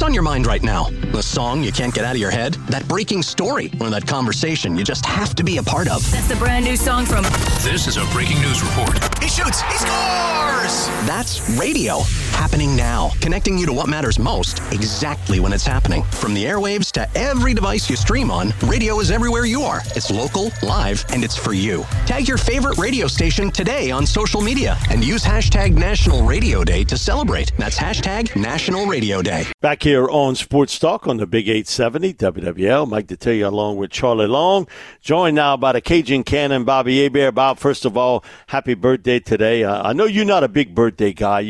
What's on your mind right now? The song you can't get out of your head? That breaking story? Or that conversation you just have to be a part of? That's the brand new song from... This is a breaking news report. He shoots! He scores! That's radio. Happening now. Connecting you to what matters most, exactly when it's happening. From the airwaves to every device you stream on, radio is everywhere you are. It's local, live, and it's for you. Tag your favorite radio station today on social media and use hashtag National Radio Day to celebrate. That's hashtag National Radio Day. Back here on Sports Talk on the Big 870 WWL. Mike Detillier along with Charlie Long. Joined now by the Cajun Cannon, Bobby Hebert. Bob, first of all, happy birthday today. I know you're not a big birthday guy.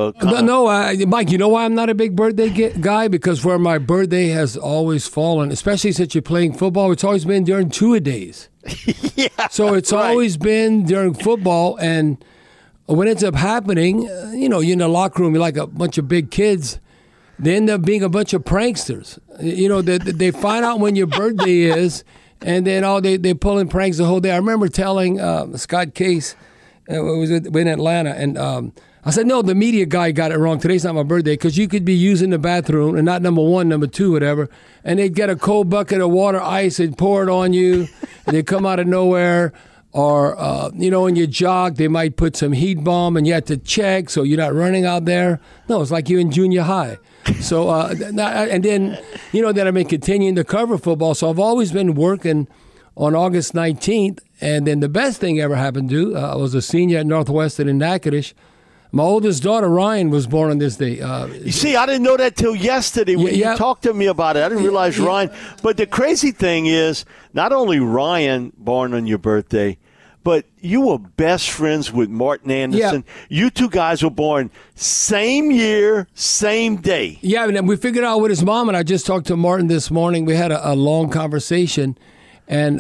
Mike, you know why I'm not a big birthday guy? Because where my birthday has always fallen, especially since you're playing football, it's always been during two-a-days. Yeah, so it's always been during football, and when it ends up happening, you're in the locker room, you're like a bunch of big kids. They end up being a bunch of pranksters. They find out when your birthday is, and then they pull in pranks the whole day. I remember telling Scott Case, it was in Atlanta, and I said, no, the media guy got it wrong. Today's not my birthday, because you could be using the bathroom and not number one, number two, whatever, and they'd get a cold bucket of water, ice, and pour it on you, and they'd come out of nowhere. Or, in your jog, they might put some heat bomb, and you have to check so you're not running out there. No, it's like you're in junior high. So, and then, then I've been continuing to cover football. So I've always been working on August 19th. And then the best thing ever happened to, I was a senior at Northwestern in Natchitoches. My oldest daughter, Ryan, was born on this day. You see, I didn't know that till yesterday when you talked to me about it. I didn't realize Ryan. But the crazy thing is, not only Ryan born on your birthday, but you were best friends with Martin Anderson. Yeah. You two guys were born same year, same day. Yeah, and we figured out with his mom, and I just talked to Martin this morning. We had a long conversation, and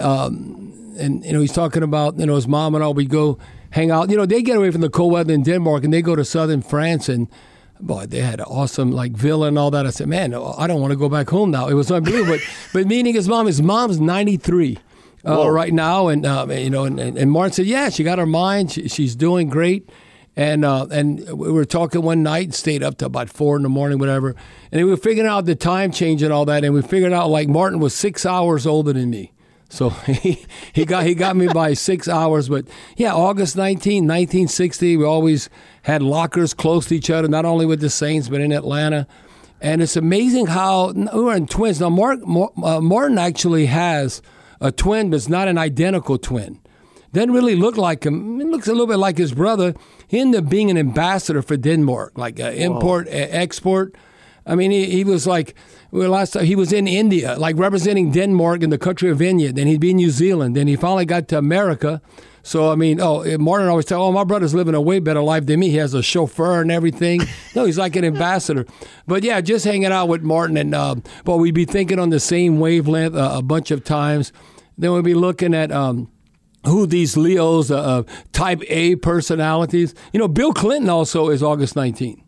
he's talking about, his mom and all. We go hang out. They get away from the cold weather in Denmark, and they go to southern France, and boy, they had an awesome villa and all that. I said, man, I don't want to go back home now. It was unbelievable. but meeting his mom's 93. Right now, and Martin said, yeah, she got her mind. She's doing great, and we were talking one night, stayed up to about 4 a.m, whatever, and we were figuring out the time change and all that, and we figured out Martin was 6 hours older than me, so he got me by 6 hours. But yeah, August 1960, we always had lockers close to each other, not only with the Saints but in Atlanta, and it's amazing how we were in twins. Now, Martin actually has a twin, but it's not an identical twin. Doesn't really look like him. It looks a little bit like his brother. He ended up being an ambassador for Denmark, import, export. I mean, he was last time he was in India, representing Denmark in the country of India. Then he'd be in New Zealand. Then he finally got to America. So, Martin always tell, my brother's living a way better life than me. He has a chauffeur and everything. No, he's like an ambassador. But, yeah, just hanging out with Martin. And we'd be thinking on the same wavelength a bunch of times. Then we'd be looking at who these Leos, type A personalities. Bill Clinton also is August 19th.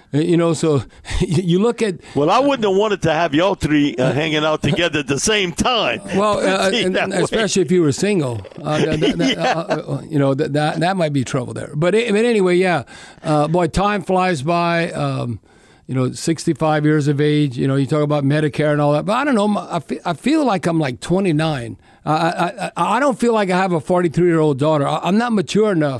So you look at... Well, I wouldn't have wanted to have y'all three hanging out together at the same time. Well, especially if you were single. That might be trouble there. But anyway, yeah. Boy, time flies by. 65 years of age. You talk about Medicare and all that. But I don't know. I feel like I'm 29. I don't feel like I have a 43-year-old daughter. I'm not mature enough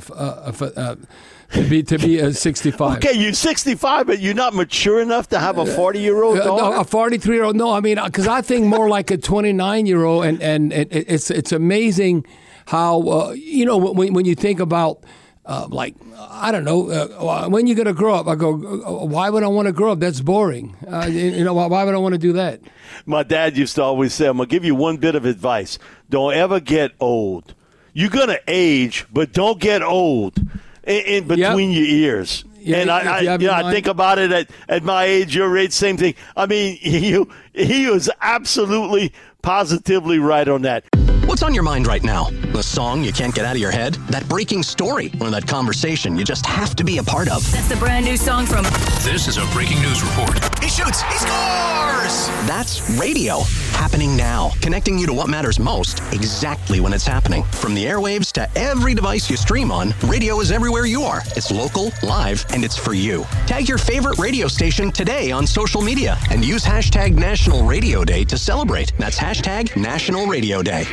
to be 65. Okay, you're 65, but you're not mature enough to have a 40-year-old daughter? No, a 43-year-old. No, because I think more like a 29-year-old, and it's amazing how, when you think about, I don't know, when you're going to grow up, I go, why would I want to grow up? That's boring. Why would I want to do that? My dad used to always say, I'm going to give you one bit of advice. Don't ever get old. You're going to age, but don't get old in between your ears. Yeah, and I think about it at my age, your age, same thing. I mean, he was absolutely, positively right on that. What's on your mind right now? The song you can't get out of your head? That breaking story? Or that conversation you just have to be a part of? That's the brand new song from... This is a breaking news report. He shoots! He scores! That's radio, happening now. Connecting you to what matters most, exactly when it's happening. From the airwaves to every device you stream on, radio is everywhere you are. It's local, live, and it's for you. Tag your favorite radio station today on social media and use hashtag National Radio Day to celebrate. That's hashtag National Radio Day.